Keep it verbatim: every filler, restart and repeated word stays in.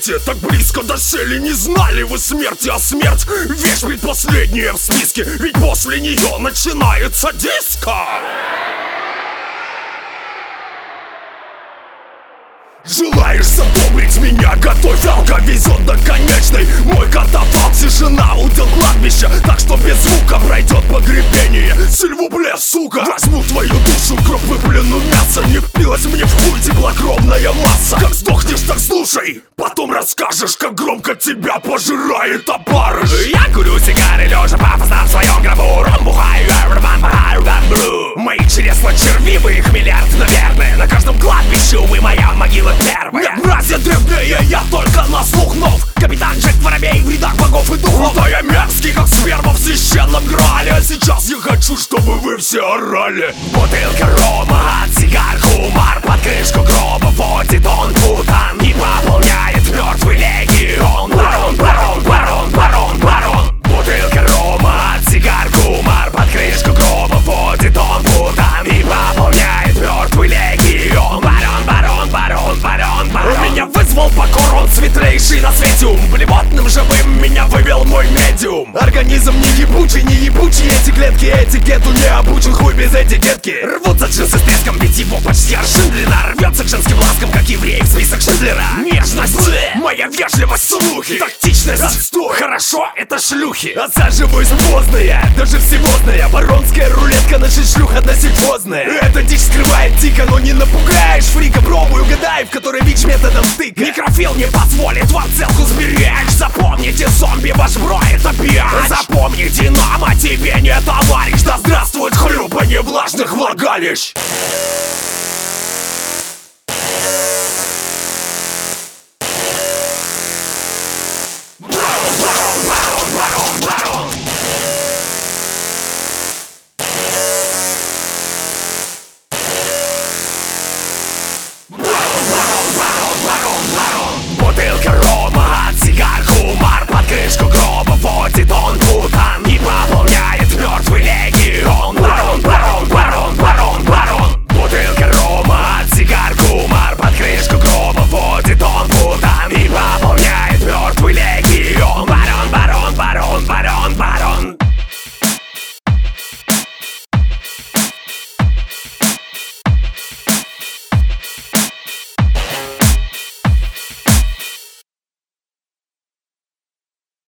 свете так близко досели, не знали вы смерти, а смерть вещь предпоследняя в списке, ведь после нее начинается диско. Желаешь задобрить меня? Готовь, алка везет до конечной. Мой катафалк, тишина, удел кладбища, так что без звука пройдет погребение. Сильвупле, сука, возьму твою душу, кровь выплюну мясо. Не впилась мне в хуй теплокровная масса. Как сдохнешь, так слушай, потом расскажешь, как громко тебя пожирает опарыш. Я курю сигары, лежа пафосно в своем гробу. Ром бухаю, эврман махаю, блю. Мои чресла червивые, их миллиард, наверное. На каждом кладбище, увы, моя могила первая. Нет, братья древнее, я только на слух нов. Капитан Джек Воробей в рядах богов и духов. Да я мерзкий, как сперма в священном грале. А сейчас я хочу, чтобы вы все орали. Бутылка рома от сигар, хумар под крышку гроба водит он путан и пополняет мертвый легион. Барон, барон, барон, барон, барон. Бутылка рома от сигар, хумар под крышку гроба водит он путан и пополняет мертвый легион. Барон, барон, барон, барон, барон. Меня вызвал покор, он светлейший на свете ум. Блевотным живым меня вывел мой медиум. Организм не ебучий, не ебучий эти клетки. Этикету не обучен, хуй без этикетки. Рвутся джинсы с треском, ведь его почти аршин длина. Рвется к женским ласкам, как еврей в список Шиндлера. Нежность, моя вежливость, слухи, тактичность, отстой. Хорошо, это шлюхи. Отсаживаюсь поздная, даже всевозная. Баронская рулетка, наша шлюха досифозная. Эта дичь скрывает тика, но не напугаешь фрика. Пробуй, угадай, в которой ВИЧ методом стыка. Некрофил не позволит вам целку сберечь. Запомните, зомби, ваш бро это пьяч. Запомни, Динамо тебе не товарищ. Да здравствует хлюпанье влажных влагалищ.